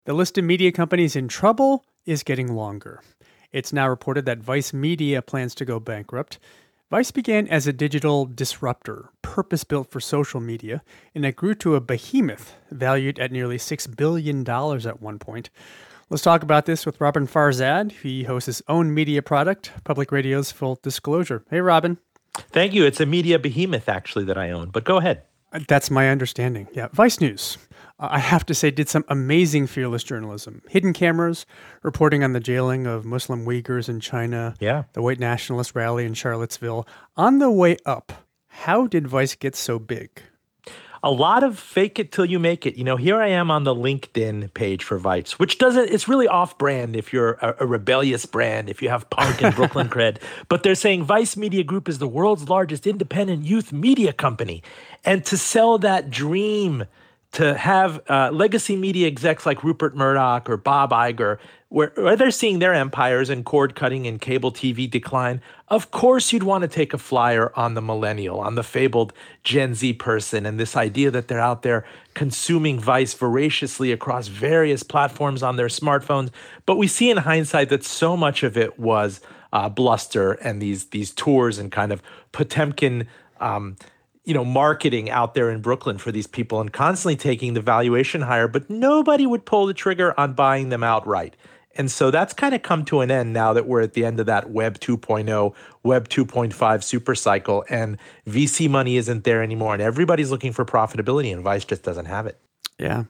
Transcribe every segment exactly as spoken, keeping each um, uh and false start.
The list of media companies in trouble is getting longer. It's now reported that Vice Media plans to go bankrupt. Vice began as a digital disruptor, purpose-built for social media, and it grew to a behemoth valued at nearly six billion dollars at one point. Let's talk about this with Robin Farzad. He hosts his own media product, Public Radio's Full Disclosure. Hey, Robin. Thank you. It's a media behemoth, actually, that I own. But go ahead. That's my understanding. Yeah. Vice News, uh, I have to say, did some amazing fearless journalism. Hidden cameras, reporting on the jailing of Muslim Uyghurs in China, yeah. the white nationalist rally in Charlottesville. On the way up, how did Vice get so big? A lot of fake it till you make it. You know, here I am on the LinkedIn page for Vice, which doesn't, it's really off brand if you're a, a rebellious brand, if you have punk and Brooklyn cred. But they're saying Vice Media Group is the world's largest independent youth media company. And to sell that dream, to have uh, legacy media execs like Rupert Murdoch or Bob Iger, where, where they're seeing their empires and cord cutting and cable T V decline, of course you'd want to take a flyer on the millennial, on the fabled Gen Z person, and this idea that they're out there consuming Vice voraciously across various platforms on their smartphones. But we see in hindsight that so much of it was uh, bluster and these these tours and kind of Potemkin um, you know, marketing out there in Brooklyn for these people and constantly taking the valuation higher, but nobody would pull the trigger on buying them outright. And so that's kind of come to an end now that we're at the end of that Web two point oh, Web two point five super cycle, and V C money isn't there anymore, and everybody's looking for profitability, and Vice just doesn't have it. Yeah.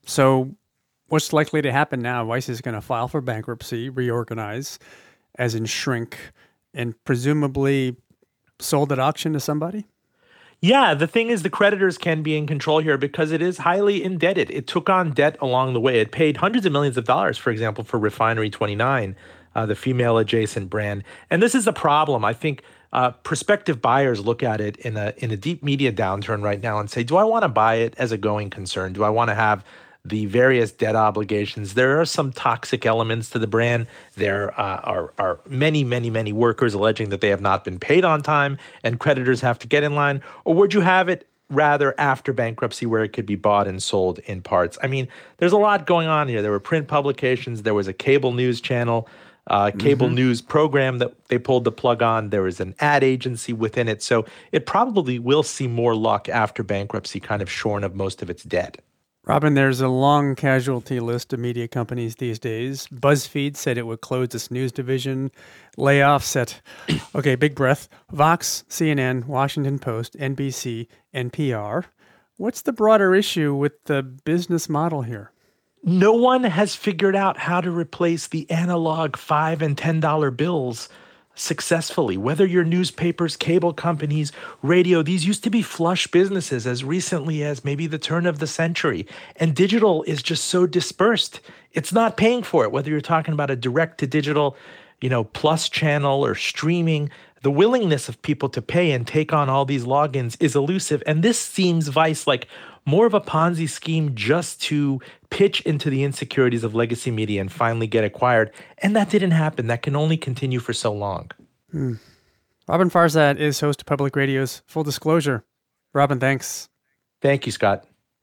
So what's likely to happen now? Vice is going to file for bankruptcy, reorganize, as in shrink, and presumably sold at auction to somebody? Yeah, the thing is the creditors can be in control here because it is highly indebted. It took on debt along the way. It paid hundreds of millions of dollars, for example, for Refinery twenty-nine, uh, the female adjacent brand. And this is the problem. I think uh, prospective buyers look at it in a in a deep media downturn right now and say, do I want to buy it as a going concern? Do I want to have the various debt obligations? There are some toxic elements to the brand. There uh, are, are many, many, many workers alleging that they have not been paid on time and creditors have to get in line. Or would you have it rather after bankruptcy where it could be bought and sold in parts? I mean, there's a lot going on here. There were print publications. There was a cable news channel, uh, cable mm-hmm. news program that they pulled the plug on. There was an ad agency within it. So it probably will see more luck after bankruptcy, kind of shorn of most of its debt. Robin, there's a long casualty list of media companies these days. BuzzFeed said it would close its news division. Layoffs at, okay, big breath, Vox, C N N, Washington Post, N B C, N P R. What's the broader issue with the business model here? No one has figured out how to replace the analog five and ten dollar bills successfully. Whether your newspapers, cable companies, radio, these used to be flush businesses as recently as maybe the turn of the century. And digital is just so dispersed. It's not paying for it, whether you're talking about a direct to digital, you know, plus channel or streaming. The willingness of people to pay and take on all these logins is elusive. And this seems, Vice, like more of a Ponzi scheme just to pitch into the insecurities of legacy media and finally get acquired. And that didn't happen. That can only continue for so long. Hmm. Robin Farzad is host of Public Radio's Full Disclosure. Robin, thanks. Thank you, Scott.